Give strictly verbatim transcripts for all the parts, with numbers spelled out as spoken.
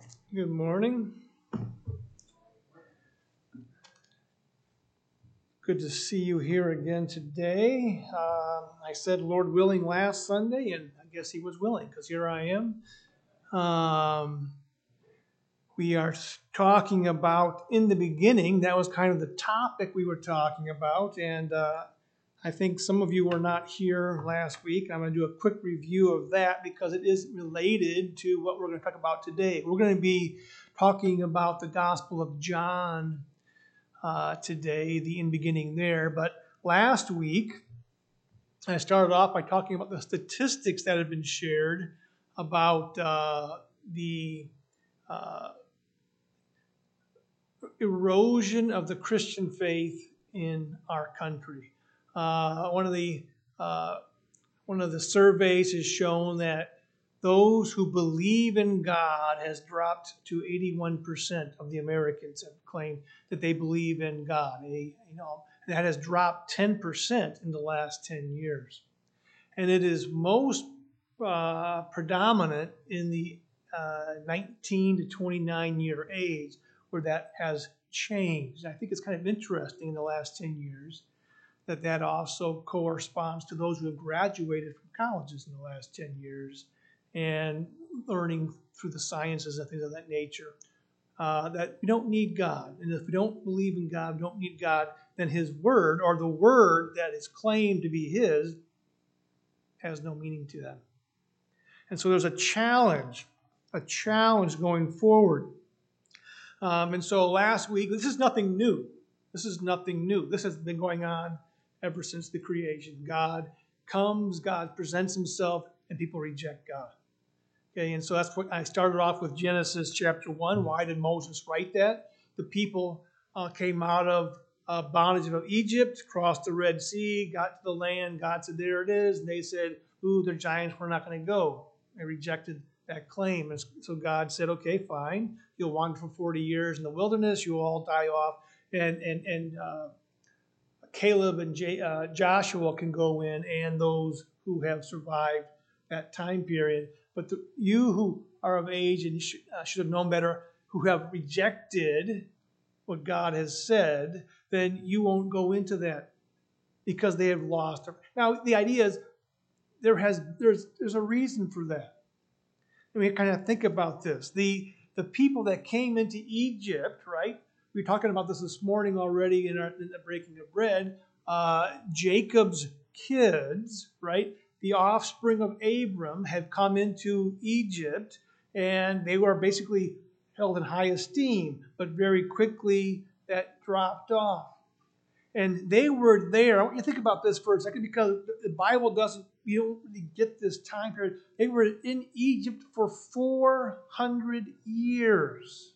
Good morning. Good to see you here again today. Uh, I said Lord willing last Sunday, and I guess he was willing because here I am. Um, we are talking about in the beginning, that was kind of the topic we were talking about, and uh, I think some of you were not here last week. I'm going to do a quick review of that because it is related to what we're going to talk about today. We're going to be talking about the Gospel of John uh, today, the in beginning there. But last week, I started off by talking about the statistics that have been shared about uh, the uh, erosion of the Christian faith in our country. Uh, one of the uh, one of the surveys has shown that those who believe in God has dropped to eighty-one percent of the Americans have claimed that they believe in God. They, you know, that has dropped ten percent in the last ten years. And it is most uh, predominant in the uh, nineteen to twenty-nine year age where that has changed. I think it's kind of interesting in the last ten years that that also corresponds to those who have graduated from colleges in the last ten years and learning through the sciences and things of that nature. Uh, that we don't need God. And if we don't believe in God, we don't need God, then his word, or the word that is claimed to be his, has no meaning to them. And so there's a challenge, a challenge going forward. Um, and so last week, this is nothing new. This is nothing new. This has been going on ever since the creation. God comes, God presents himself, and people reject God. Okay, and so that's what I started off with Genesis chapter one. Why did Moses write that? The people uh, came out of uh, bondage of Egypt, crossed the Red Sea, got to the land. God said, there it is. And they said, ooh, they're giants, we're not going to go. They rejected that claim. And so God said, okay, fine. You'll wander for forty years in the wilderness. You'll all die off. And, and, and uh, Caleb and J, uh, Joshua can go in, and those who have survived that time period. But the, you who are of age and sh- uh, should have known better, who have rejected what God has said, then you won't go into that because they have lost. Now, the idea is there has there's there's a reason for that. And we kind of think about this. The the people that came into Egypt, right? We were talking about this this morning already in, our, in the breaking of bread. Uh, Jacob's kids, right? The offspring of Abram have come into Egypt, and they were basically held in high esteem, but very quickly that dropped off. And they were there. I want you to think about this for a second because the Bible doesn't, you don't really get this time period. They were in Egypt for four hundred years.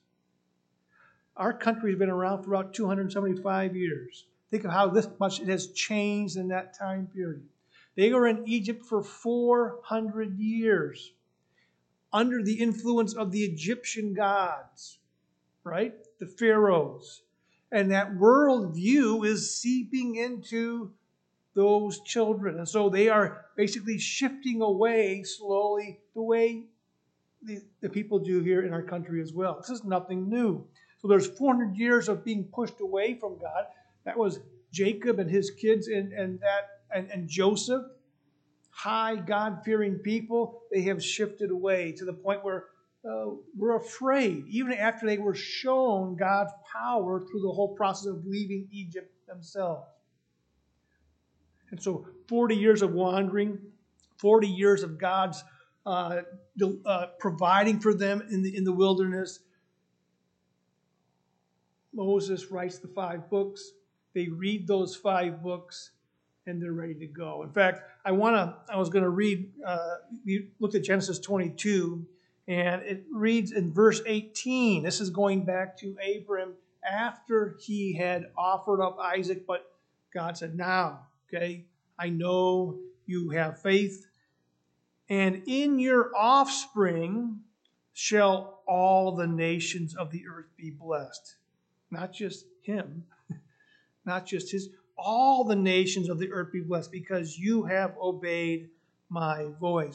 Our country has been around for about two hundred seventy-five years. Think of how this much it has changed in that time period. They were in Egypt for four hundred years under the influence of the Egyptian gods, right? The pharaohs. And that worldview is seeping into those children. And so they are basically shifting away slowly the way the, the people do here in our country as well. This is nothing new. So there's four hundred years of being pushed away from God. That was Jacob and his kids and, and that and, and Joseph, high God-fearing people. They have shifted away to the point where uh, we're afraid, even after they were shown God's power through the whole process of leaving Egypt themselves. And so forty years of wandering, forty years of God's uh, uh, providing for them in the, in the wilderness. Moses writes the five books. They read those five books, and they're ready to go. In fact, I want to. I was going to read. Uh, we looked at Genesis twenty-two, and it reads in verse eighteen. This is going back to Abram after he had offered up Isaac, but God said, "Now, okay, I know you have faith, and in your offspring shall all the nations of the earth be blessed." Not just him, not just his, all the nations of the earth be blessed because you have obeyed my voice.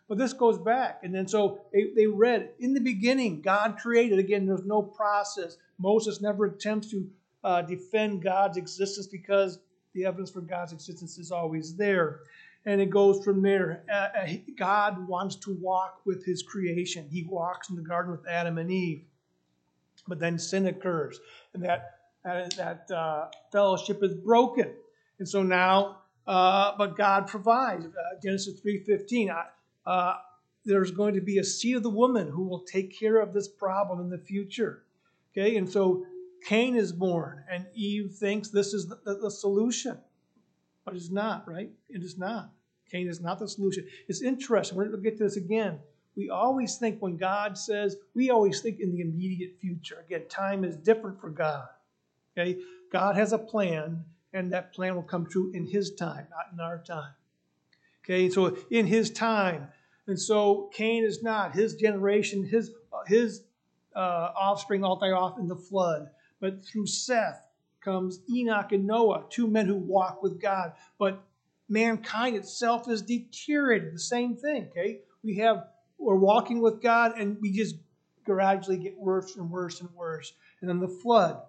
But this goes back. And then so they, they read, in the beginning, God created. Again, there's no process. Moses never attempts to uh, defend God's existence because the evidence for God's existence is always there. And it goes from there. Uh, God wants to walk with his creation. He walks in the garden with Adam and Eve. But then sin occurs. And that, uh, that uh, fellowship is broken. And so now, uh, but God provides. Uh, Genesis three fifteen, uh, there's going to be a seed of the woman who will take care of this problem in the future. Okay, and so Cain is born, and Eve thinks this is the, the, the solution. But it's not, right? It is not. Cain is not the solution. It's interesting. We're going to get to this again. We always think when God says, we always think in the immediate future. Again, time is different for God. Okay, God has a plan, and that plan will come true in his time, not in our time. Okay, so in his time. And so Cain is not. His generation, his, his uh, offspring all die off in the flood. But through Seth comes Enoch and Noah, two men who walk with God. But mankind itself is deteriorated. The same thing, okay? We have, we're walking with God, and we just gradually get worse and worse and worse. And then the flood,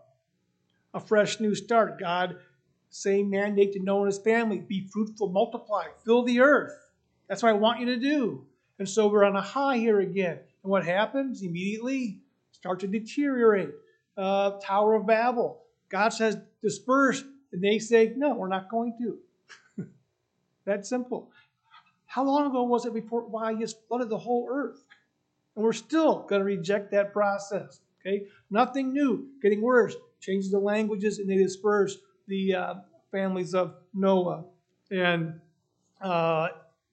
a fresh new start. God, same mandate to Noah and his family: be fruitful, multiply, fill the earth. That's what I want you to do. And so we're on a high here again. And what happens? Immediately start to deteriorate. Uh, Tower of Babel. God says disperse, and they say, no, we're not going to. That's simple. How long ago was it before why he just flooded the whole earth? And we're still going to reject that process. Okay, nothing new, getting worse. Changes the languages, and they disperse the uh, families of Noah. And uh,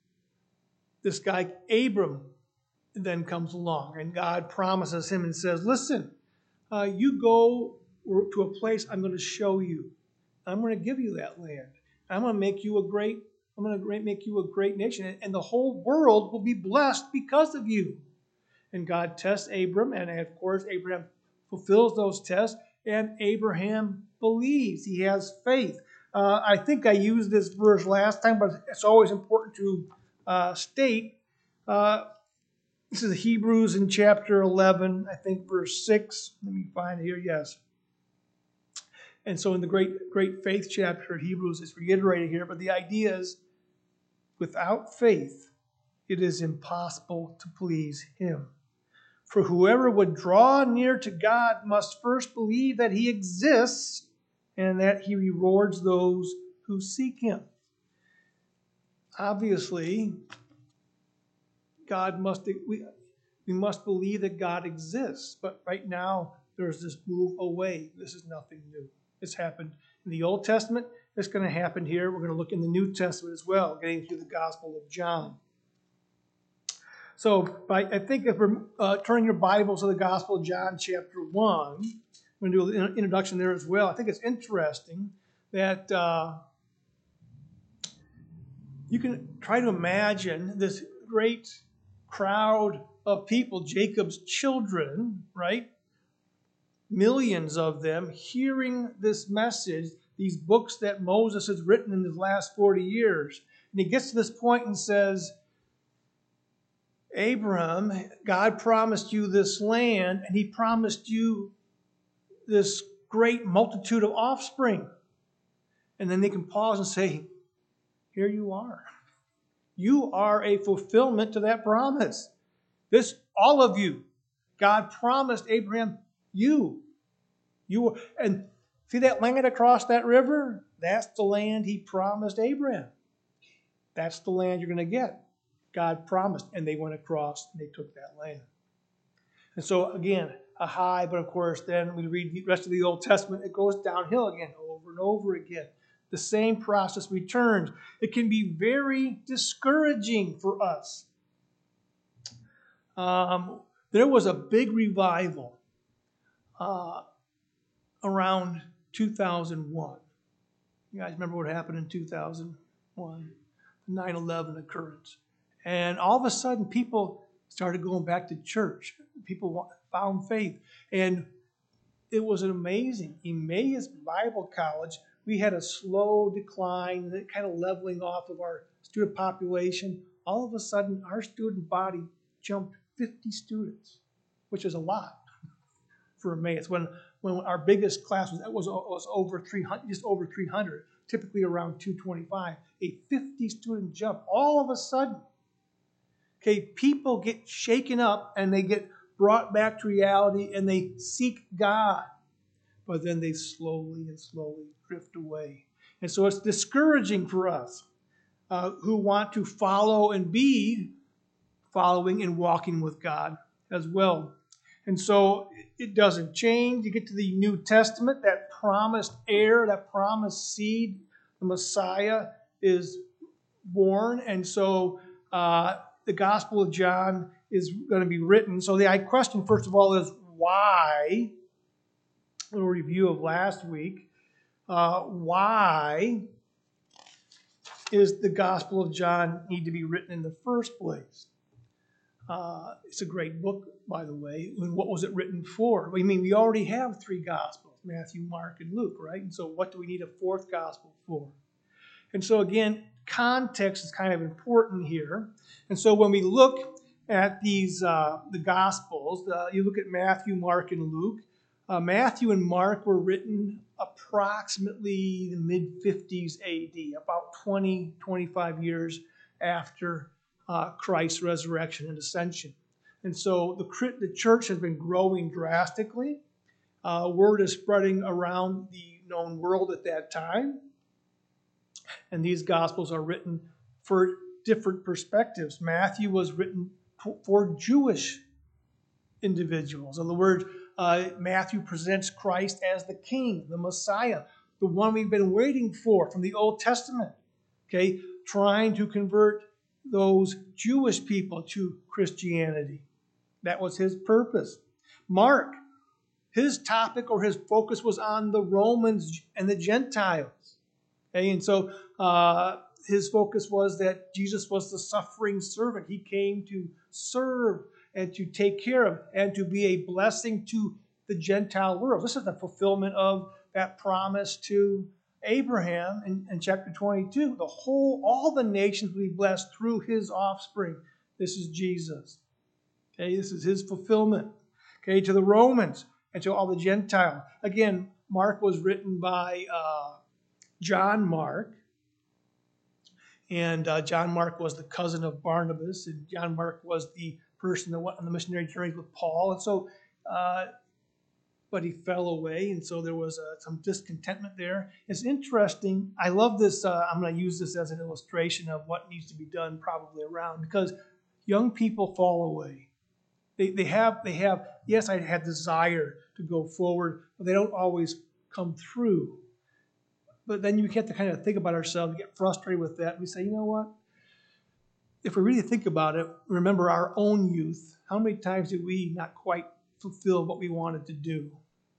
this guy Abram then comes along, and God promises him and says, listen, uh, you go to a place I'm going to show you. I'm going to give you that land. I'm going to make you a great, I'm going to make you a great nation, and the whole world will be blessed because of you. And God tests Abram, and of course Abraham fulfills those tests, and Abraham believes. He has faith. Uh, I think I used this verse last time, but it's always important to uh, state. Uh, this is Hebrews in chapter eleven, I think verse six. Let me find it here, yes. And so in the great, great faith chapter of Hebrews, it's reiterated here, but the idea is, without faith, it is impossible to please him. For whoever would draw near to God must first believe that he exists and that he rewards those who seek him. Obviously, God must, we, we must believe that God exists. But right now, there's this move away. This is nothing new. It's happened in the Old Testament. It's going to happen here. We're going to look in the New Testament as well, getting through the Gospel of John. So by, I think if we're uh, turning your Bibles to the Gospel of John chapter one, I'm going to do an introduction there as well. I think it's interesting that uh, you can try to imagine this great crowd of people, Jacob's children, right? Millions of them hearing this message, these books that Moses has written in his last forty years. And he gets to this point and says, Abraham, God promised you this land, and he promised you this great multitude of offspring. And then they can pause and say, here you are. You are a fulfillment to that promise. This, all of you, God promised Abraham, you. You, and see that land across that river? That's the land he promised Abraham. That's the land you're going to get. God promised, and they went across and they took that land. And so again, a high, but of course then we read the rest of the Old Testament, it goes downhill again, over and over again. The same process returns. It can be very discouraging for us. Um, there was a big revival uh, around two thousand one. You guys remember what happened in two thousand one? The nine eleven occurrence. And all of a sudden, people started going back to church. People found faith. And it was an amazing. Emmaus Bible College, we had a slow decline, kind of leveling off of our student population. all of a sudden our student body jumped fifty students, which is a lot for Emmaus. When when our biggest class was was, was over three hundred, just over three hundred, typically around two twenty-five, a fifty student jump. All of a sudden, okay, people get shaken up and they get brought back to reality and they seek God, but then they slowly and slowly drift away. And so it's discouraging for us uh, who want to follow and be following and walking with God as well. And so it doesn't change. You get to the New Testament, that promised heir, that promised seed, the Messiah is born. And so uh, the Gospel of John is going to be written. So the question, first of all, is why? A little review of last week. Uh, why is the Gospel of John need to be written in the first place? Uh, it's a great book, by the way. And what was it written for? I mean, we already have three Gospels, Matthew, Mark, and Luke, right? And so what do we need a fourth Gospel for? And so again, context is kind of important here. And so when we look at these, uh, the Gospels, uh, you look at Matthew, Mark, and Luke. Uh, Matthew and Mark were written approximately the mid fifties A D, about twenty, twenty-five years after uh, Christ's resurrection and ascension. And so the, the church has been growing drastically. Uh, word is spreading around the known world at that time. And these Gospels are written for different perspectives. Matthew was written for Jewish individuals. In other words, uh, Matthew presents Christ as the King, the Messiah, the one we've been waiting for from the Old Testament, okay, trying to convert those Jewish people to Christianity. That was his purpose. Mark, his topic or his focus was on the Romans and the Gentiles. Okay, and so uh, his focus was that Jesus was the suffering servant. He came to serve and to take care of and to be a blessing to the Gentile world. This is the fulfillment of that promise to Abraham in, in chapter twenty-two. The whole, all the nations will be blessed through his offspring. This is Jesus. Okay, this is his fulfillment. Okay, to the Romans and to all the Gentiles. Again, Mark was written by uh, John Mark. And uh, John Mark was the cousin of Barnabas. And John Mark was the person that went on the missionary journeys with Paul. And so, uh, but he fell away. And so there was uh, some discontentment there. It's interesting. I love this. Uh, I'm going to use this as an illustration of what needs to be done probably around, because young people fall away. They, they have, they have, yes, I had desire to go forward, but they don't always come through. But then you have to kind of think about ourselves, get frustrated with that. We say, you know what? If we really think about it, remember our own youth, how many times did we not quite fulfill what we wanted to do?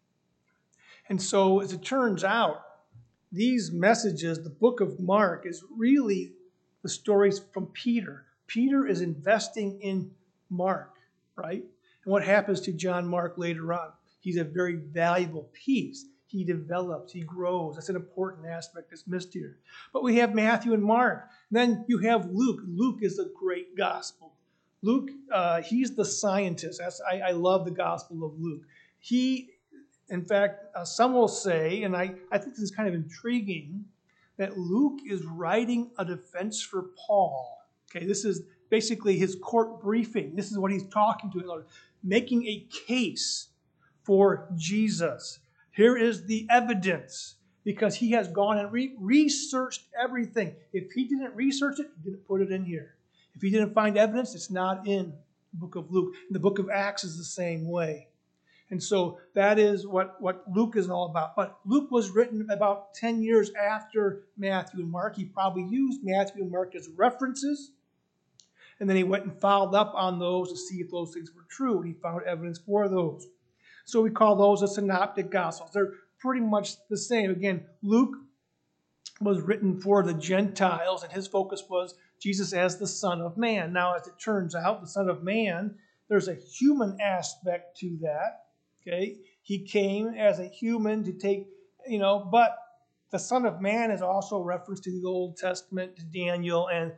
And so, as it turns out, these messages, the book of Mark, is really the stories from Peter. Peter is investing in Mark, right? And what happens to John Mark later on? He's a very valuable piece. He develops, he grows. That's an important aspect that's missed here. But we have Matthew and Mark. Then you have Luke. Luke is a great gospel. Luke, uh, he's the scientist. That's, I, I love the gospel of Luke. He, in fact, uh, some will say, and I, I think this is kind of intriguing, that Luke is writing a defense for Paul. Okay, this is basically his court briefing. This is what he's talking to, making a case for Jesus. Here is the evidence, because he has gone and re- researched everything. If he didn't research it, he didn't put it in here. If he didn't find evidence, it's not in the book of Luke. And the book of Acts is the same way. And so that is what, what Luke is all about. But Luke was written about ten years after Matthew and Mark. He probably used Matthew and Mark as references. And then he went and followed up on those to see if those things were true. And he found evidence for those. So we call those the synoptic gospels. They're pretty much the same. Again, Luke was written for the Gentiles, and his focus was Jesus as the Son of Man. Now, as it turns out, the Son of Man, there's a human aspect to that. Okay, he came as a human to take, you know, but the Son of Man is also a reference to the Old Testament, to Daniel, and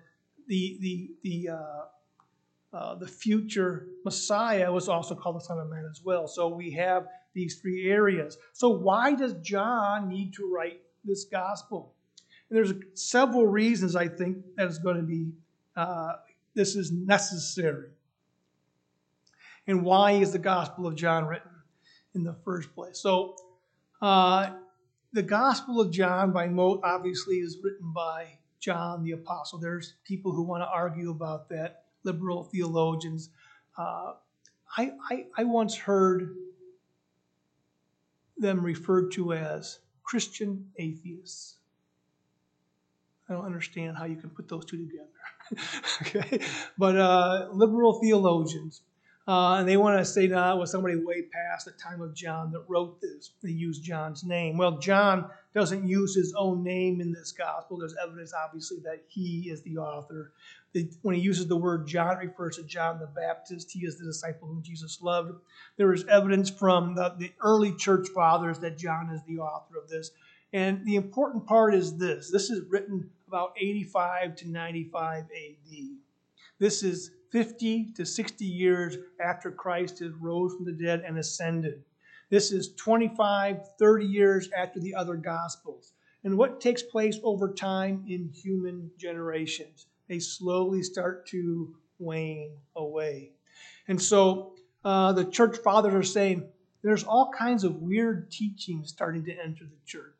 the the the uh, uh, the future Messiah was also called the Son of Man as well. So we have these three areas. So why does John need to write this gospel? And there's several reasons I think that is going to be uh, this is necessary. And why is the Gospel of John written in the first place? So, uh, the Gospel of John, by most obviously, is written by John the Apostle. There's people who want to argue about that, liberal theologians. Uh, I, I, I once heard them referred to as Christian atheists. I don't understand how you can put those two together. Okay, but uh, liberal theologians. Uh, and they want to say that was somebody way past the time of John that wrote this. They use John's name. Well, John doesn't use his own name in this gospel. There's evidence, obviously, that he is the author. The, when he uses the word John, it refers to John the Baptist. He is the disciple whom Jesus loved. There is evidence from the, the early church fathers that John is the author of this. And the important part is this. This is written about eighty-five to ninety-five A D. This is fifty to sixty years after Christ has rose from the dead and ascended. This is twenty-five, thirty years after the other Gospels. And what takes place over time in human generations? They slowly start to wane away. And so uh, the church fathers are saying there's all kinds of weird teachings starting to enter the church.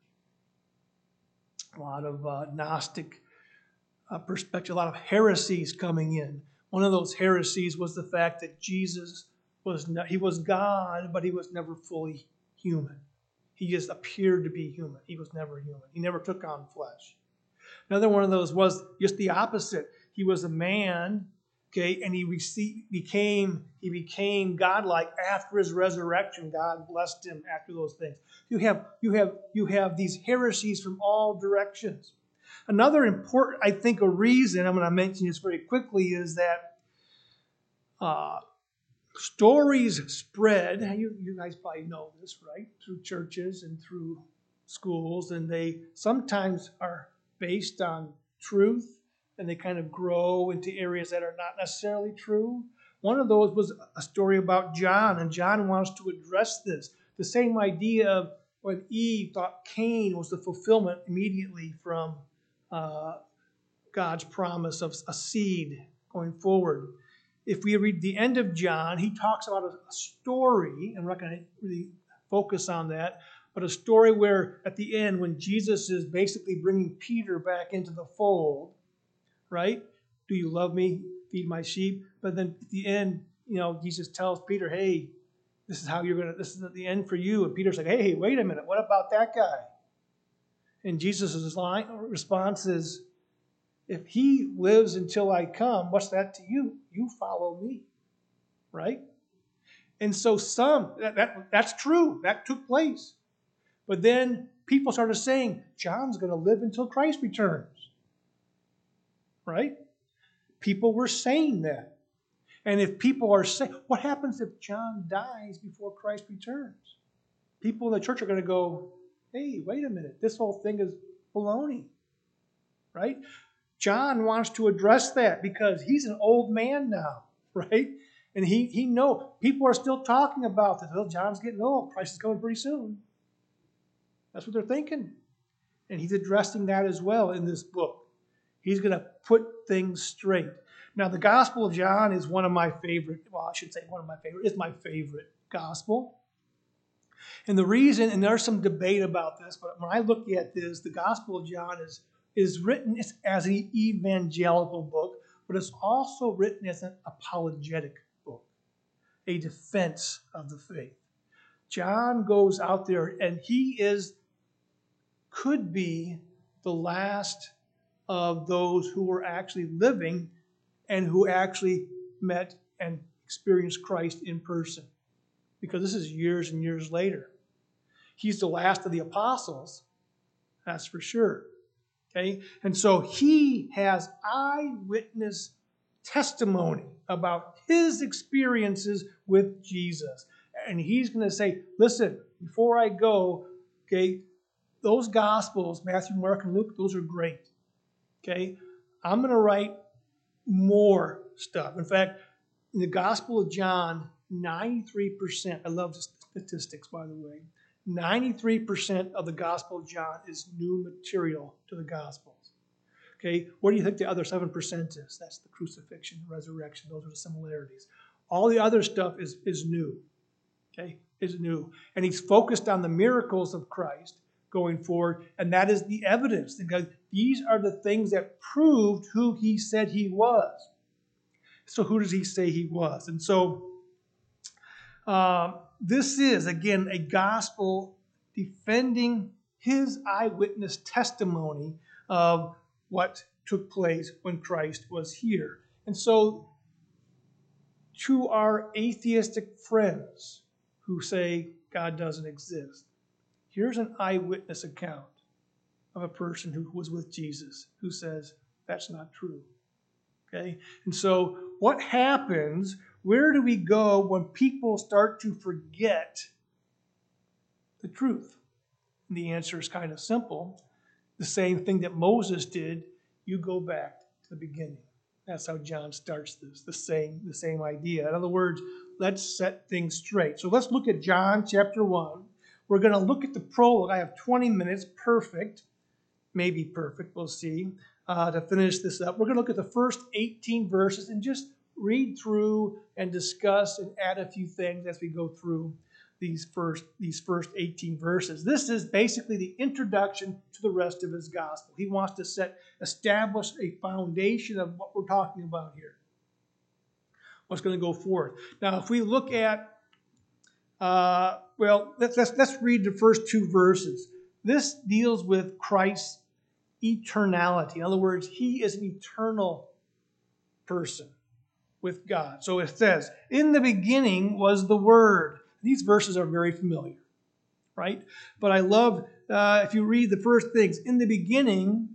A lot of uh, Gnostic uh, perspective, a lot of heresies coming in. One of those heresies was the fact that Jesus was not, he was God, but he was never fully human. He just appeared to be human. He was never human. He never took on flesh. Another one of those was just the opposite. He was a man, okay, and he received, became he became godlike after his resurrection. God blessed him after those things. You have you have you have these heresies from all directions. Another important, I think, a reason, I'm going to mention this very quickly, is that uh, stories spread. You, you guys probably know this, right? Through churches and through schools, and they sometimes are based on truth, and they kind of grow into areas that are not necessarily true. One of those was a story about John, and John wants to address this. The same idea of when Eve thought Cain was the fulfillment immediately from Uh, God's promise of a seed going forward. If we read the end of John, he talks about a, a story, and we're not going to really focus on that, but a story where at the end, when Jesus is basically bringing Peter back into the fold, right? Do you love me? Feed my sheep. But then at the end, you know, Jesus tells Peter, hey, this is how you're going to, this is the end for you. And Peter's like, hey, wait a minute, what about that guy? And Jesus' line, response is, if he lives until I come, what's that to you? You follow me, right? And so some, that, that that's true. That took place. But then people started saying, John's going to live until Christ returns, right? People were saying that. And if people are saying, what happens if John dies before Christ returns? People in the church are going to go, hey, wait a minute, this whole thing is baloney, right? John wants to address that because he's an old man now, right? And he he knows people are still talking about this. Well, John's getting old. Christ is coming pretty soon. That's what they're thinking. And he's addressing that as well in this book. He's going to put things straight. Now, the Gospel of John is one of my favorite, well, I should say one of my favorite, it's my favorite gospel. And the reason, and there's some debate about this, but when I look at this, the Gospel of John is, is written as an evangelical book, but it's also written as an apologetic book, a defense of the faith. John goes out there, and he is, could be the last of those who were actually living and who actually met and experienced Christ in person. Because this is years and years later. He's the last of the apostles, that's for sure. Okay? And so he has eyewitness testimony about his experiences with Jesus. And he's going to say, listen, before I go, okay, those Gospels, Matthew, Mark, and Luke, those are great. Okay? I'm going to write more stuff. In fact, in the Gospel of John, ninety-three percent, I love the statistics, by the way, ninety-three percent of the Gospel of John is new material to the Gospels. Okay, what do you think the other seven percent is? That's the crucifixion, resurrection. Those are the similarities. All the other stuff is, is new. Okay, is new. And he's focused on the miracles of Christ going forward, and that is the evidence. Because these are the things that proved who he said he was. So who does he say he was? And so uh, this is, again, a gospel defending his eyewitness testimony of what took place when Christ was here. And so to our atheistic friends who say God doesn't exist, here's an eyewitness account of a person who was with Jesus who says that's not true. Okay? And so what happens, where do we go when people start to forget the truth? And the answer is kind of simple. The same thing that Moses did, you go back to the beginning. That's how John starts this, the same, the same idea. In other words, let's set things straight. So let's look at John chapter one. We're going to look at the prologue. I have twenty minutes, perfect, maybe perfect, we'll see, uh, to finish this up. We're going to look at the first eighteen verses and just read through and discuss and add a few things as we go through these first, these first eighteen verses. This is basically the introduction to the rest of his gospel. He wants to set, establish a foundation of what we're talking about here. What's going to go forth. Now, if we look at Uh, well, let's, let's, let's read the first two verses. This deals with Christ's eternality. In other words, he is an eternal person with God. So it says, in the beginning was the Word. These verses are very familiar, right? But I love, uh, if you read the first things, in the beginning,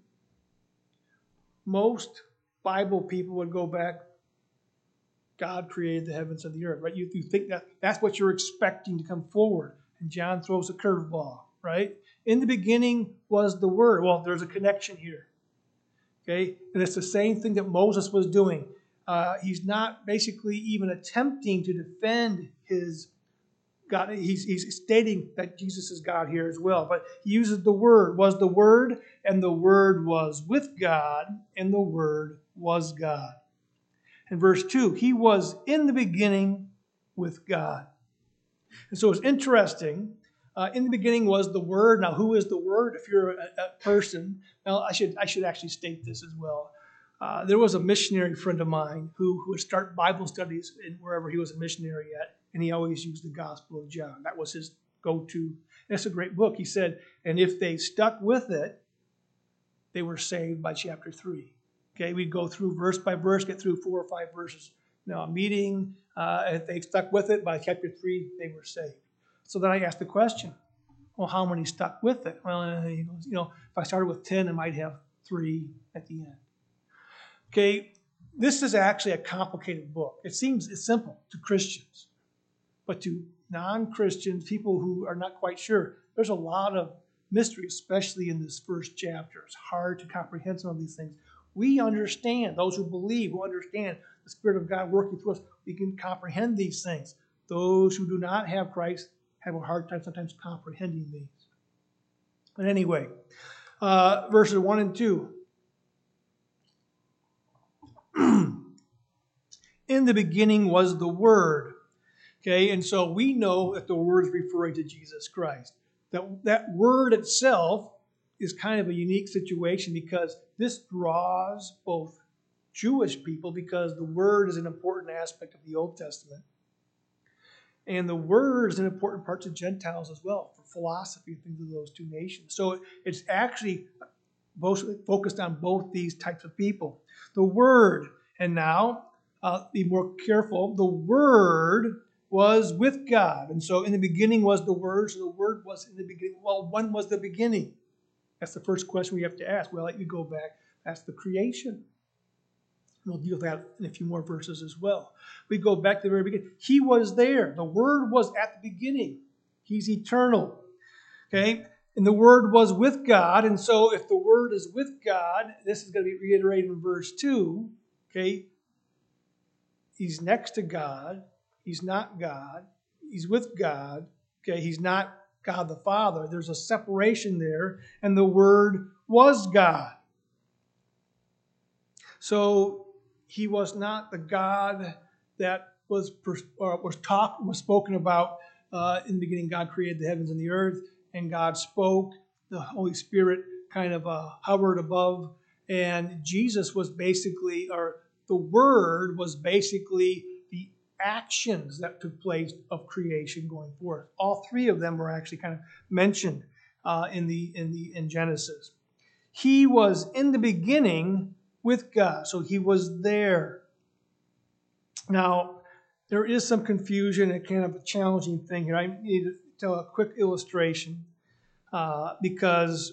most Bible people would go back, God created the heavens and the earth, right? You, you think that that's what you're expecting to come forward. And John throws a curveball, right? In the beginning was the Word. Well, there's a connection here, okay? And it's the same thing that Moses was doing. Uh, he's not basically even attempting to defend his God. He's, he's stating that Jesus is God here as well. But he uses the Word, was the Word, and the Word was with God, and the Word was God. In verse two, he was in the beginning with God. And so it's interesting. Uh, in the beginning was the Word. Now, who is the Word? If you're a, a person, now I should I should actually state this as well. Uh, there was a missionary friend of mine who, who would start Bible studies in wherever he was a missionary at, and he always used the Gospel of John. That was his go-to. And it's a great book. He said, and if they stuck with it, they were saved by chapter three. Okay, we'd go through verse by verse, get through four or five verses. Now, a meeting, uh, if they stuck with it, by chapter three, they were saved. So then I asked the question, well, how many stuck with it? Well, uh, he goes, you know, if I started with ten, I might have three at the end. Okay, this is actually a complicated book. It seems it's simple to Christians, but to non-Christians, people who are not quite sure, there's a lot of mystery, especially in this first chapter. It's hard to comprehend some of these things. We understand, those who believe, who understand the Spirit of God working through us, we can comprehend these things. Those who do not have Christ have a hard time sometimes comprehending these. But anyway, uh, verses one and two. In the beginning was the Word. Okay, and so we know that the Word is referring to Jesus Christ. That, that Word itself is kind of a unique situation because this draws both Jewish people, because the Word is an important aspect of the Old Testament, and the Word is an important part to Gentiles as well, for philosophy and things of those two nations. So it's actually both focused on both these types of people. The Word, and now, uh, be more careful, the Word was with God. And so in the beginning was the Word, so the Word was in the beginning. Well, when was the beginning? That's the first question we have to ask. Well, let you go back. That's the creation. We'll deal with that in a few more verses as well. We go back to the very beginning. He was there. The Word was at the beginning. He's eternal. Okay? And the Word was with God. And so if the Word is with God, this is going to be reiterated in verse two. Okay? He's next to God. He's not God. He's with God. Okay? He's not God the Father. There's a separation there, and the Word was God. So he was not the God that was or was talked was spoken about uh, in the beginning. God created the heavens and the earth, and God spoke. The Holy Spirit kind of uh, hovered above, and Jesus was basically, or the Word was basically the actions that took place of creation going forth. All three of them were actually kind of mentioned uh, in the in the in Genesis. He was in the beginning with God, so he was there. Now, there is some confusion and kind of a challenging thing here. I need to tell a quick illustration uh, because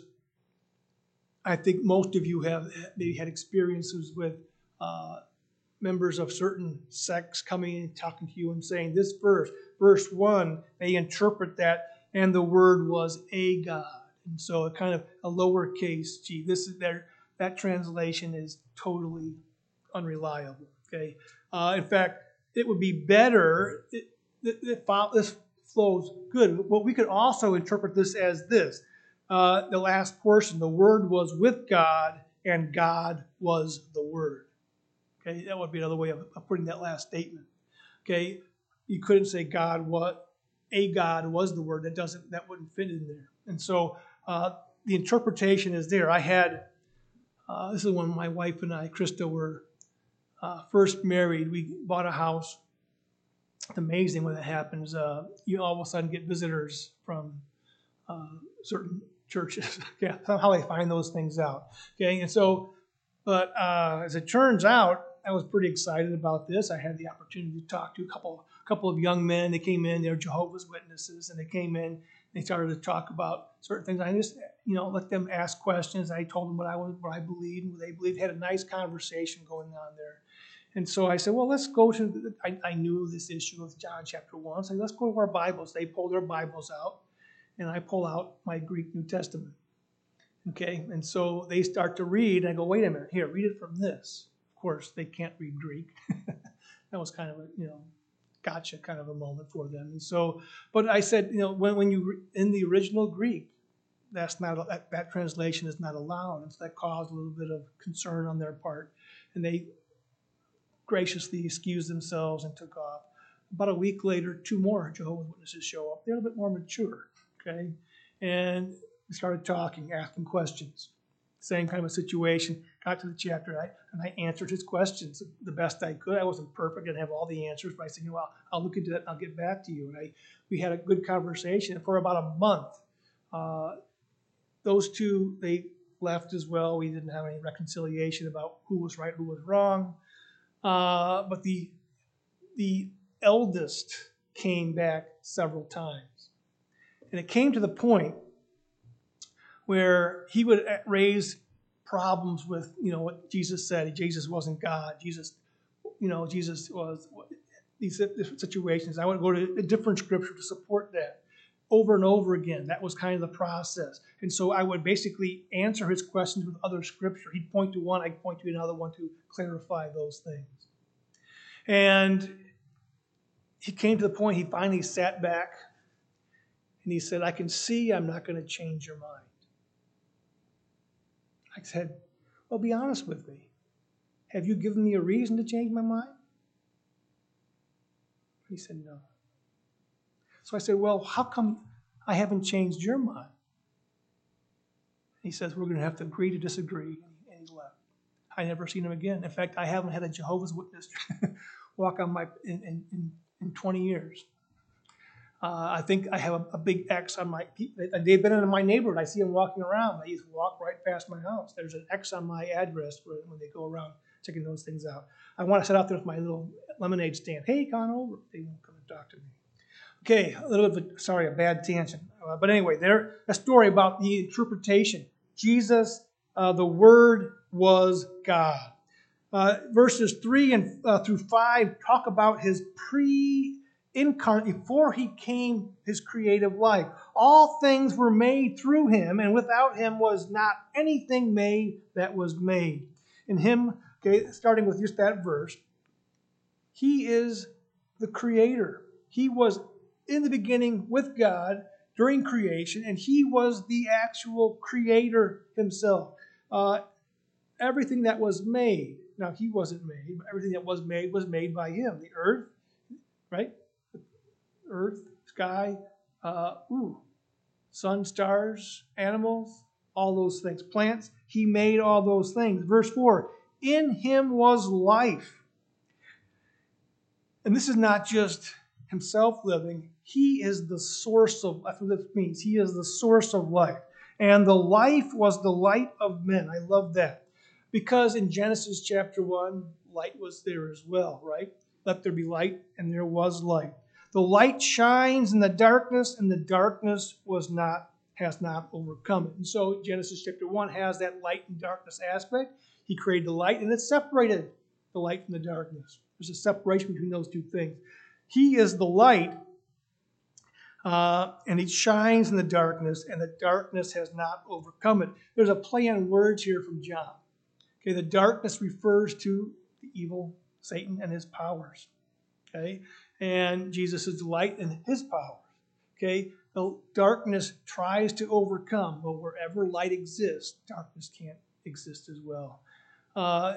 I think most of you have maybe had experiences with uh, members of certain sects coming and talking to you and saying this verse, verse one, they interpret that, and the word was a God. And so a kind of a lowercase g. This is their that translation is totally unreliable. Okay. Uh, in fact, it would be better. It, it, it, this flows good. But we could also interpret this as this: uh, the last portion, the Word was with God, and God was the Word. Okay, that would be another way of, of putting that last statement. Okay, you couldn't say God what a God was the Word. That doesn't. That wouldn't fit in there. And so uh, the interpretation is there. I had. Uh, this is when my wife and I, Krista, were uh, first married. We bought a house. It's amazing when that happens. Uh, you all of a sudden get visitors from uh, certain churches. Yeah, somehow they find those things out. Okay, and so, but uh, as it turns out, I was pretty excited about this. I had the opportunity to talk to a couple, couple of young men. They came in. They were Jehovah's Witnesses, and they came in. They started to talk about certain things. I just, you know, let them ask questions. I told them what I was, what I believed, and what they believed. Had a nice conversation going on there. And so I said, well, let's go to. The, I, I knew this issue of John chapter one. So let's go to our Bibles. They pull their Bibles out, and I pull out my Greek New Testament. Okay, and so they start to read, and I go, wait a minute, here, read it from this. Of course, they can't read Greek. That was kind of a, you know, gotcha kind of a moment for them. And so, but I said, you know, when, when you, in the original Greek, that's not, that, that translation is not allowed. And so that caused a little bit of concern on their part. And they graciously excused themselves and took off. About a week later, two more Jehovah's Witnesses show up. They're a little bit more mature, okay? And we started talking, asking questions. Same kind of a situation. Got to the chapter, I, and I answered his questions the best I could. I wasn't perfect, didn't have all the answers, but I said, you know, I'll, I'll look into that and I'll get back to you. And I, we had a good conversation. For about a month, uh, those two, they left as well. We didn't have any reconciliation about who was right, who was wrong. Uh, but the the eldest came back several times. And it came to the point where he would raise problems with, you know, what Jesus said. Jesus wasn't God. Jesus, you know, Jesus was these different situations. I would go to a different scripture to support that over and over again. That was kind of the process. And so I would basically answer his questions with other scripture. He'd point to one, I'd point to another one to clarify those things. And he came to the point, he finally sat back and he said, I can see I'm not going to change your mind. I said, well, be honest with me. Have you given me a reason to change my mind? He said, no. So I said, well, how come I haven't changed your mind? He says, we're going to have to agree to disagree. And he left. I never seen him again. In fact, I haven't had a Jehovah's Witness walk on my in, in, in twenty years. Uh, I think I have a, a big X on my, they've been in my neighborhood. I see them walking around. They used to walk right past my house. There's an X on my address for when they go around checking those things out. I want to sit out there with my little lemonade stand. Hey, come on over. They won't come and talk to me. Okay, a little bit of a, sorry, a bad tangent. Uh, but anyway, there, a story about the interpretation. Jesus, uh, the Word was God. Uh, verses three and uh, through five talk about his pre-incarnate, before he came, his creative life. All things were made through him, and without him was not anything made that was made. In him Okay, starting with just that verse. He is the creator. He was in the beginning with God during creation, and he was the actual creator himself. Uh, everything that was made, now he wasn't made, but everything that was made was made by him. The earth, right? Earth, sky, uh, ooh, sun, stars, animals, all those things. Plants, he made all those things. Verse four, in him was life. And this is not just himself living. He is the source of, that's what this means. He is the source of life. And the life was the light of men. I love that. Because in Genesis chapter one, light was there as well, right? Let there be light, and there was light. The light shines in the darkness, and the darkness was not, has not overcome it. And so Genesis chapter one has that light and darkness aspect. He created the light, and it separated the light from the darkness. There's a separation between those two things. He is the light, uh, and he shines in the darkness, and the darkness has not overcome it. There's a play on words here from John. Okay, the darkness refers to the evil, Satan, and his powers. Okay, and Jesus is the light and his powers. Okay, the darkness tries to overcome, but wherever light exists, darkness can't exist as well. Uh,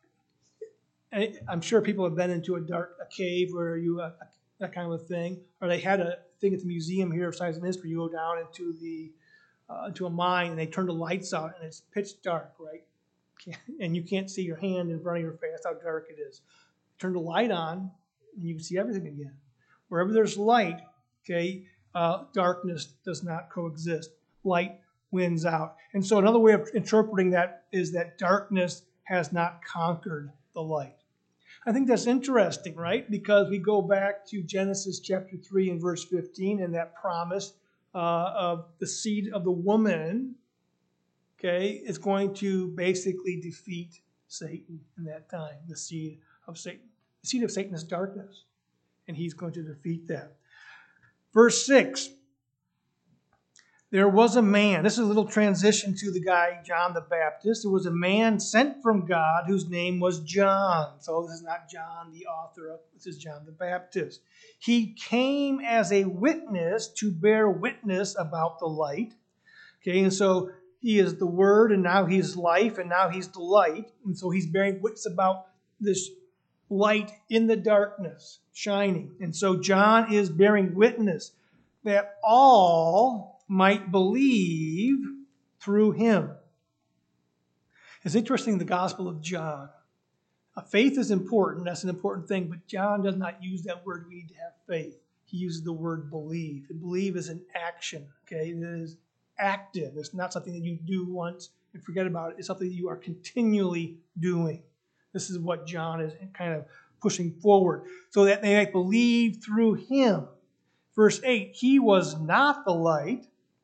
I'm sure people have been into a dark a cave where you uh, that kind of a thing, or they had a thing at the museum here of Science and History. You go down into the uh, into a mine and they turn the lights out and it's pitch dark, right? And you can't see your hand in front of your face. That's how dark it is. Turn the light on and you can see everything again. Wherever there's light, okay, uh, darkness does not coexist. Light wins out. And so another way of interpreting that is that darkness has not conquered the light. I think that's interesting, right? Because we go back to Genesis chapter three and verse fifteen and that promise uh, of the seed of the woman, okay, is going to basically defeat Satan in that time, the seed of Satan. The seed of Satan is darkness, and he's going to defeat that. Verse six. There was a man, this is a little transition to the guy, John the Baptist. There was a man sent from God whose name was John. So this is not John, the author of, this is John the Baptist. He came as a witness to bear witness about the light. Okay, and so he is the Word, and now he's life, and now he's the light. And so he's bearing witness about this light in the darkness, shining. And so John is bearing witness that all might believe through him. It's interesting, the Gospel of John. Uh, faith is important. That's an important thing. But John does not use that word, we need to have faith. He uses the word believe. And believe is an action. Okay, it is active. It's not something that you do once and forget about it. It's something that you are continually doing. This is what John is kind of pushing forward. So that they might believe through him. Verse eight, he was not the light,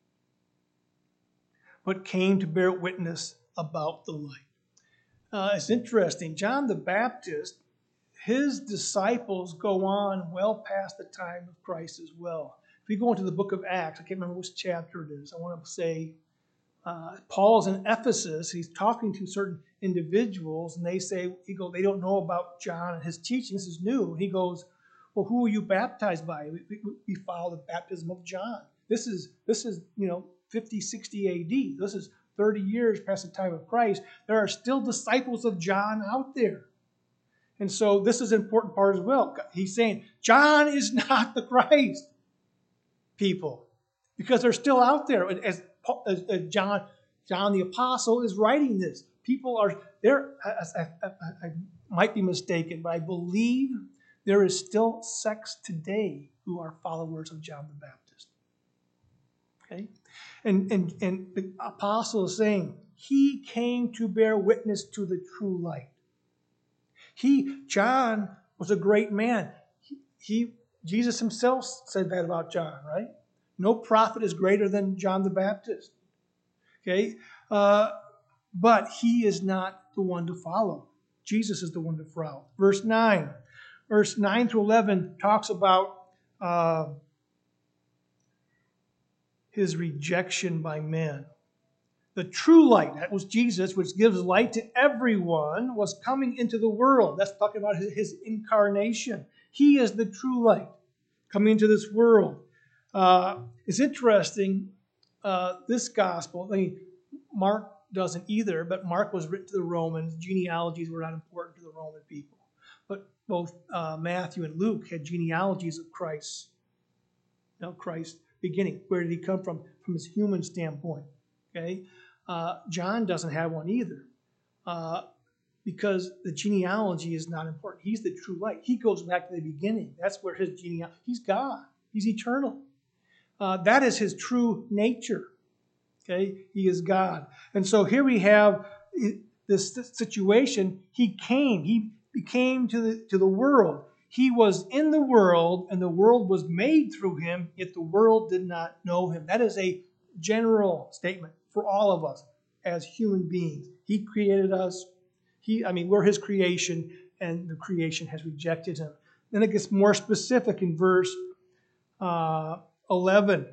but came to bear witness about the light. Uh, it's interesting. John the Baptist, his disciples go on well past the time of Christ as well. If we go into the book of Acts, I can't remember which chapter it is. I want to say uh, Paul's in Ephesus. He's talking to certain individuals, and they say, he goes, they don't know about John and his teaching. This is new. And he goes, well, who are you baptized by? We, we, we follow the baptism of John. This is, this is, you know, fifty, sixty A D. This is thirty years past the time of Christ. There are still disciples of John out there. And so this is an important part as well. He's saying, John is not the Christ, people. Because they're still out there. As, as, as John, John the Apostle is writing this. People are, there. I, I, I, I might be mistaken, but I believe there is still sects today who are followers of John the Baptist. Okay? And, and, and the apostle is saying, he came to bear witness to the true light. He, John, was a great man. He, he Jesus himself said that about John, right? No prophet is greater than John the Baptist. Okay? Uh, but he is not the one to follow. Jesus is the one to follow. Verse nine. Verse nine through eleven talks about uh, his rejection by men. The true light, that was Jesus, which gives light to everyone, was coming into the world. That's talking about his, his incarnation. He is the true light coming into this world. Uh, it's interesting, uh, this gospel, I mean, Mark doesn't either, but Mark was written to the Romans. Genealogies were not important to the Roman people. But both uh, Matthew and Luke had genealogies of Christ. You know, Christ beginning. Where did he come from? From his human standpoint. Okay? Uh, John doesn't have one either, uh, because the genealogy is not important. He's the true light. He goes back to the beginning. That's where his genealogy, he's God. He's eternal. Uh, that is his true nature. Okay, he is God. And so here we have this situation. He came. He came to the, to the world. He was in the world, and the world was made through him, yet the world did not know him. That is a general statement for all of us as human beings. He created us. He, I mean, we're his creation, and the creation has rejected him. Then it gets more specific in verse uh, eleven.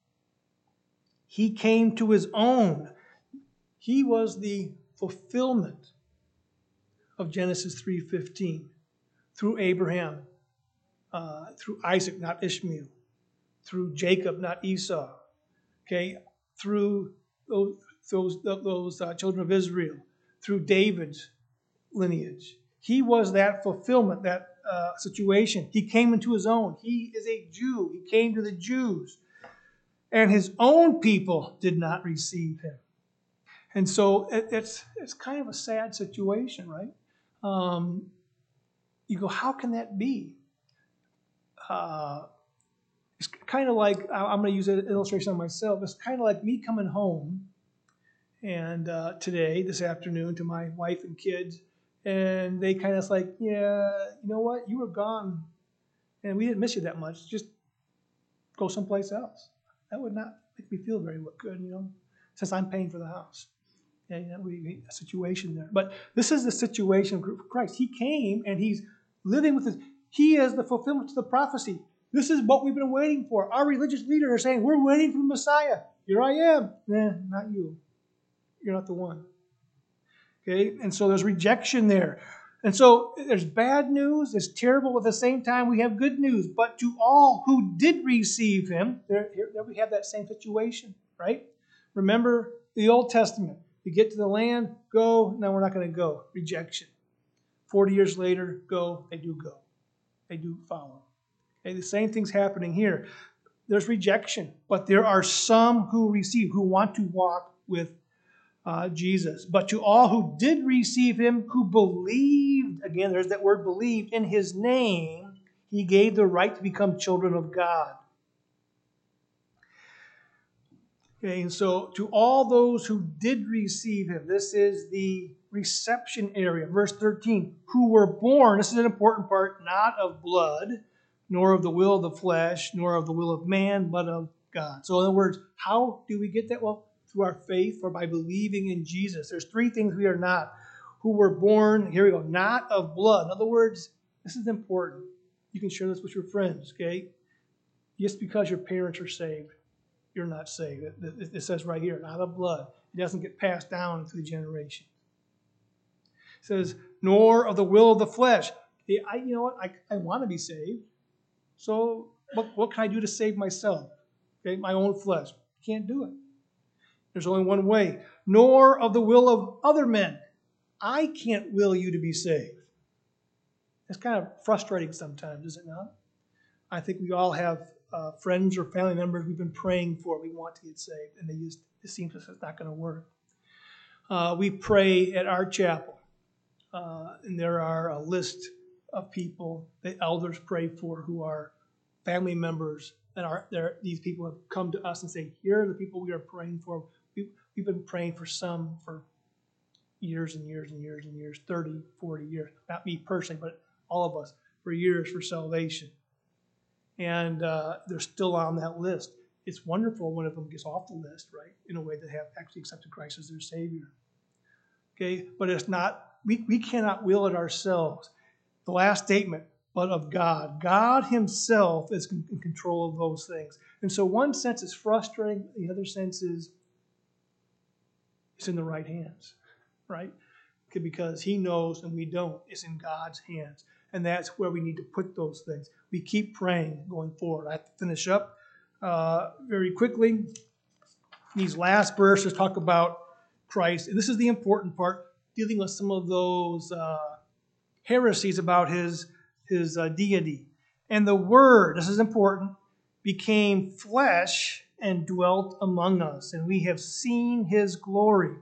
He came to his own. He was the fulfillment of Genesis three fifteen through Abraham, uh, through Isaac, not Ishmael, through Jacob, not Esau, okay, through those, those, those uh, children of Israel, through David's lineage. He was that fulfillment, that uh, situation. He came into his own. He is a Jew. He came to the Jews. And his own people did not receive him. And so it, it's it's kind of a sad situation, right? Um, you go, how can that be? Uh, it's kind of like, I'm going to use an illustration on myself. It's kind of like me coming home and uh, today, this afternoon, to my wife and kids, and they kind of like, yeah, you know what? You were gone, and we didn't miss you that much. Just go someplace else. That would not make me feel very good, you know, since I'm paying for the house. And you know, we a situation there. But this is the situation of Christ. He came and he's living with us. He is the fulfillment to the prophecy. This is what we've been waiting for. Our religious leaders are saying, we're waiting for the Messiah. Here I am. Nah, not you. You're not the one. Okay? And so there's rejection there. And so there's bad news. It's terrible. At the same time, we have good news. But to all who did receive him, there, here, there we have that same situation, right? Remember the Old Testament. You get to the land, go. No, we're not going to go. Rejection. Forty years later, go. They do go. They do follow. Okay, the same thing's happening here. There's rejection, but there are some who receive, who want to walk with uh, Jesus. But to all who did receive him, who believed, again, there's that word believed, in his name, he gave the right to become children of God. Okay, and so to all those who did receive him, this is the reception area. Verse thirteen, who were born, this is an important part, not of blood, nor of the will of the flesh, nor of the will of man, but of God. So in other words, how do we get that? Well, through our faith or by believing in Jesus. There's three things we are not. Who were born, here we go, not of blood. In other words, this is important. You can share this with your friends, okay? Just because your parents are saved, you're not saved. It, it says right here, not of blood. It doesn't get passed down through the generation. It says, nor of the will of the flesh. I, you know what? I, I want to be saved. So what, what can I do to save myself? Okay, my own flesh. Can't do it. There's only one way. Nor of the will of other men. I can't will you to be saved. It's kind of frustrating sometimes, is it not? I think we all have uh, friends or family members we've been praying for. We want to get saved, and they just, it seems as if it's not going to work. Uh, we pray at our chapel, uh, and there are a list of people that elders pray for who are family members, and are there. These people have come to us and say, here are the people we are praying for. We, we've been praying for some for years and years and years and years, thirty, forty years. Not me personally, but all of us, for years for salvation. And uh, they're still on that list. It's wonderful when one of them gets off the list, right, in a way that have actually accepted Christ as their Savior. Okay, but it's not, we, we cannot will it ourselves. The last statement, but of God. God himself is in control of those things. And so one sense is frustrating, the other sense is it's in the right hands, right? Because he knows and we don't. It's in God's hands. And that's where we need to put those things. We keep praying going forward. I have to finish up uh, very quickly. These last verses talk about Christ. And this is the important part, dealing with some of those uh, heresies about his, his uh, deity. And the Word, this is important, became flesh and dwelt among us. And we have seen his glory.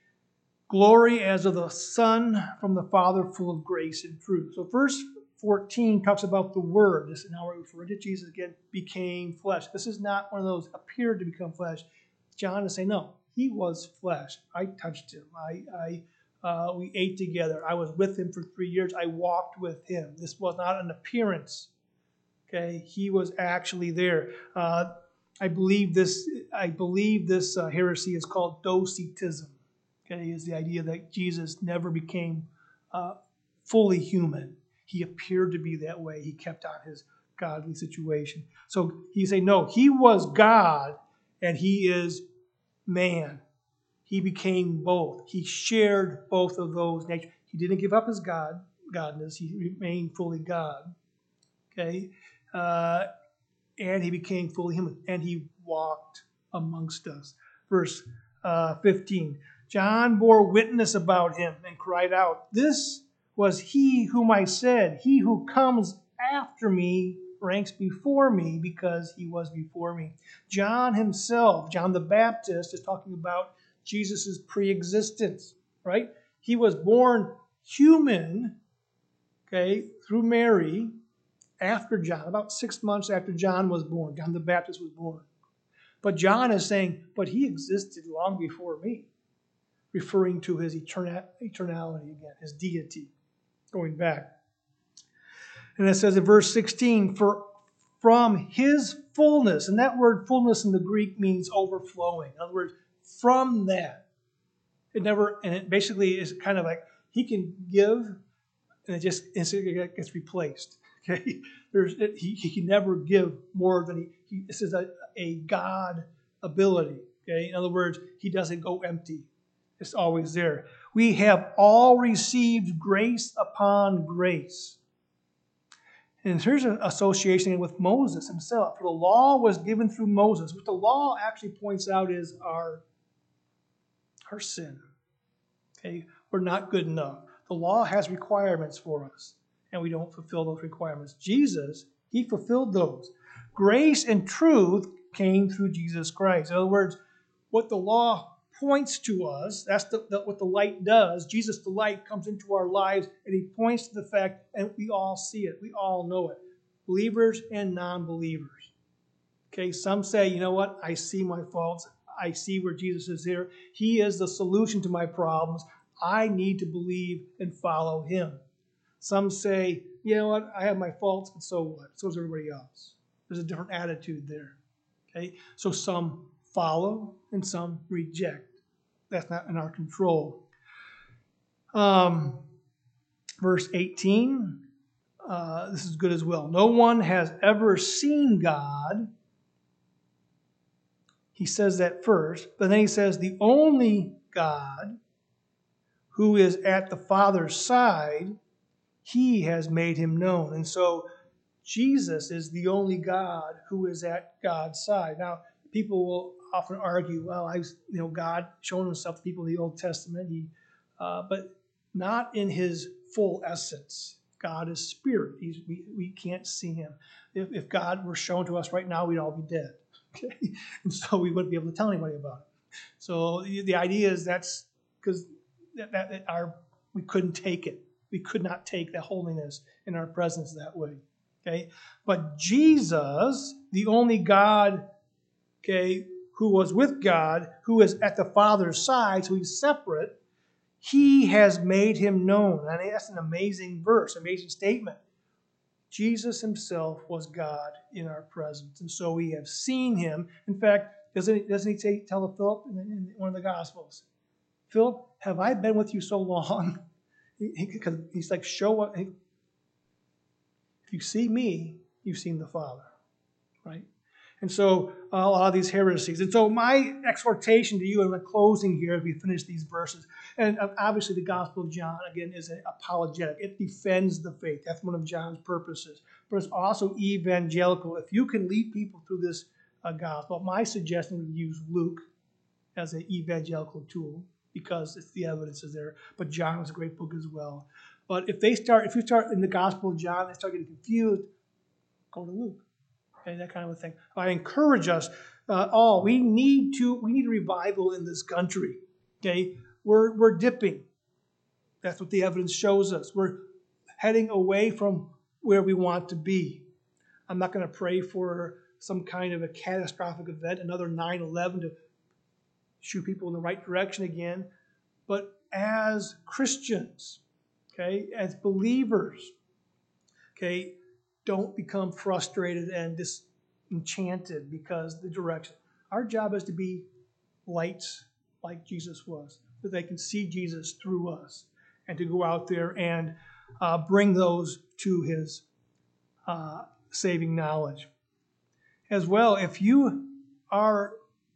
Glory as of the Son from the Father, full of grace and truth. So verse fourteen talks about the Word. This is now we're referring to Jesus again, became flesh. This is not one of those appeared to become flesh. John is saying, no, he was flesh. I touched him. I, I uh, we ate together. I was with him for three years. I walked with him. This was not an appearance. Okay, he was actually there. Uh, I believe this. I believe this uh, heresy is called Docetism. Okay, is the idea that Jesus never became uh, fully human. He appeared to be that way. He kept on his godly situation. So he say, no, he was God and he is man. He became both. He shared both of those natures. He didn't give up his God, godness. He remained fully God. Okay, uh, and he became fully human, and he walked amongst us. Verse uh, fifteen. John bore witness about him and cried out, "This was he whom I said, he who comes after me ranks before me because he was before me." John himself, John the Baptist, is talking about Jesus' pre-existence, right? He was born human, okay, through Mary after John, about six months after John was born. John the Baptist was born. But John is saying, but he existed long before me, referring to his eternal, eternality again, his deity, going back. And it says in verse sixteen, for from his fullness, and that word fullness in the Greek means overflowing. In other words, from that, it never, and it basically is kind of like he can give, and it just instantly gets replaced. Okay, there's it, he, he can never give more than he. he this is a, a God ability. Okay, in other words, he doesn't go empty. It's always there. We have all received grace upon grace. And here's an association with Moses himself. The law was given through Moses. What the law actually points out is our, our sin. Okay, we're not good enough. The law has requirements for us, and we don't fulfill those requirements. Jesus, he fulfilled those. Grace and truth came through Jesus Christ. In other words, what the law points to us, that's the, the, what the light does. Jesus, the light, comes into our lives, and he points to the fact, and we all see it. We all know it. Believers and non-believers. Okay, some say, you know what? I see my faults. I see where Jesus is here. He is the solution to my problems. I need to believe and follow him. Some say, you know what? I have my faults, but so what? So does everybody else. There's a different attitude there. Okay, so some follow and some reject. That's not in our control. Um, verse eighteen, uh, this is good as well. No one has ever seen God. He says that first, but then he says the only God who is at the Father's side, he has made him known. And so Jesus is the only God who is at God's side. Now, people will often argue, well, I, you know, God showing himself to people in the Old Testament, he, uh, but not in his full essence. God is spirit. He's, we, we can't see him. If, if God were shown to us right now, we'd all be dead. Okay, and so we wouldn't be able to tell anybody about it. So the, the idea is that's because that, that, that our we couldn't take it. We could not take that holiness in our presence that way. Okay, but Jesus, the only God, okay, who was with God, who is at the Father's side, so he's separate, he has made him known. I mean, that's an amazing verse, amazing statement. Jesus himself was God in our presence, and so we have seen him. In fact, doesn't he, doesn't he say, tell Philip in, in one of the Gospels, Philip, have I been with you so long? Because he, he's like, show what. If you see me, you've seen the Father, right? And so uh, a lot of these heresies. And so my exhortation to you in the closing here as we finish these verses, and obviously the Gospel of John, again, is an apologetic. It defends the faith. That's one of John's purposes. But it's also evangelical. If you can lead people through this uh, gospel, my suggestion would use Luke as an evangelical tool because it's the evidence is there. But John is a great book as well. But if they start, if you start in the Gospel of John, they start getting confused, go to Luke. Okay, that kind of a thing. I encourage us uh, all. We need to. We need a revival in this country. Okay, we're we're dipping. That's what the evidence shows us. We're heading away from where we want to be. I'm not going to pray for some kind of a catastrophic event, another nine eleven to shoot people in the right direction again. But as Christians, okay, as believers, okay, don't become frustrated and disenchanted because the direction. Our job is to be lights like Jesus was, that they can see Jesus through us, and to go out there and uh, bring those to his uh, saving knowledge. As well, if you are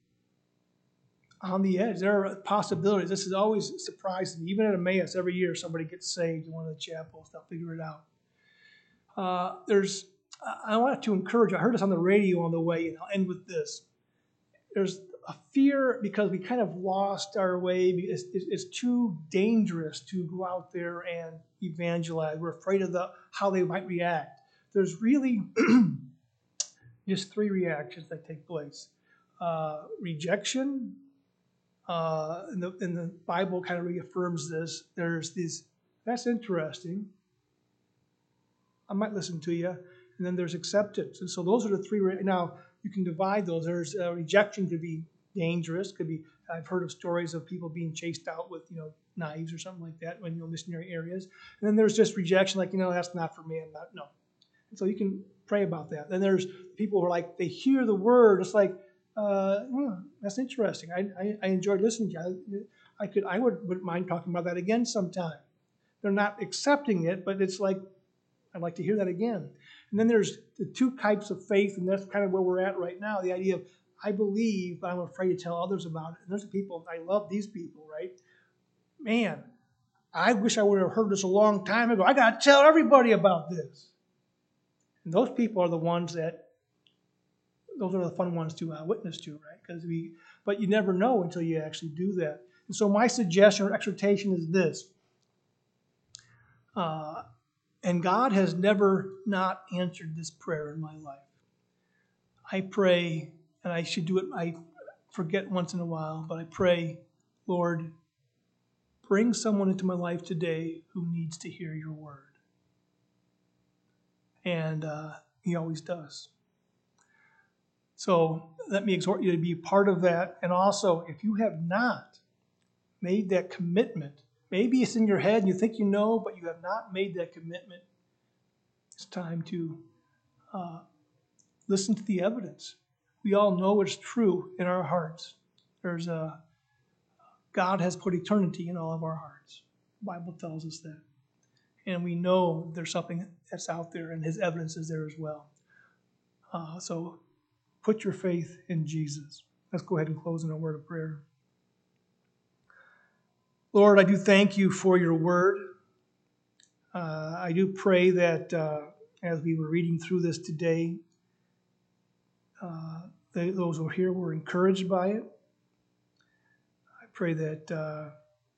on the edge, there are possibilities. This is always surprising. Even at Emmaus, every year somebody gets saved in one of the chapels. They'll figure it out. Uh, there's, I want to encourage you. I heard this on the radio on the way, and I'll end with this. There's a fear because we kind of lost our way. It's, it's too dangerous to go out there and evangelize. We're afraid of the how they might react. There's really just three reactions that take place. Uh, rejection, uh, and, the, and the Bible kind of reaffirms this. There's this, that's interesting. I might listen to you. And then there's acceptance. And so those are the three. Re- now, you can divide those. There's uh, rejection could be dangerous. Could be, I've heard of stories of people being chased out with, you know, knives or something like that when, you know, missionary areas. And then there's just rejection, like, you know, that's not for me. I'm not, no. And so you can pray about that. Then there's people who are like, they hear the word. It's like, uh, oh, that's interesting. I, I, I enjoyed listening to you. I, I could, I would, wouldn't mind talking about that again sometime. They're not accepting it, but it's like, I'd like to hear that again. And then there's the two types of faith, and that's kind of where we're at right now. The idea of, I believe, but I'm afraid to tell others about it. And there's the people, I love these people, right? Man, I wish I would have heard this a long time ago. I got to tell everybody about this. And those people are the ones that, those are the fun ones to uh, witness to, right? Because we, but you never know until you actually do that. And so my suggestion or exhortation is this. Uh, And God has never not answered this prayer in my life. I pray, and I should do it, I forget once in a while, but I pray, Lord, bring someone into my life today who needs to hear your word. And uh, he always does. So let me exhort you to be part of that. And also, if you have not made that commitment, maybe it's in your head and you think you know, but you have not made that commitment, it's time to uh, listen to the evidence. We all know it's true in our hearts. There's a God has put eternity in all of our hearts. The Bible tells us that. And we know there's something that's out there, and his evidence is there as well. Uh, so put your faith in Jesus. Let's go ahead and close in a word of prayer. Lord, I do thank you for your word. Uh, I do pray that uh, as we were reading through this today, uh, they, those who are here were encouraged by it. I pray that uh,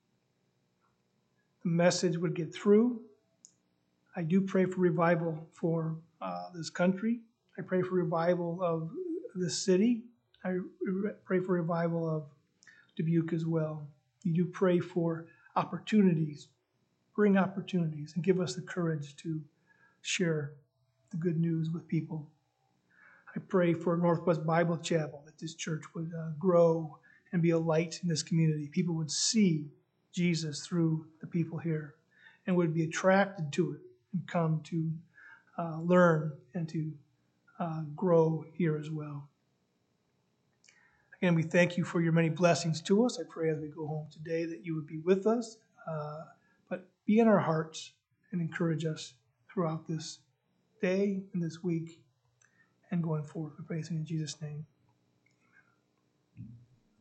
the message would get through. I do pray for revival for uh, this country. I pray for revival of this city. I re- pray for revival of Dubuque as well. You do pray for opportunities. Bring opportunities and give us the courage to share the good news with people. I pray for Northwest Bible Chapel, that this church would uh, grow and be a light in this community. People would see Jesus through the people here and would be attracted to it and come to uh, learn and to uh, grow here as well. Again, we thank you for your many blessings to us. I pray as we go home today that you would be with us, uh, but be in our hearts and encourage us throughout this day and this week. and going forward. We praise you in Jesus' name.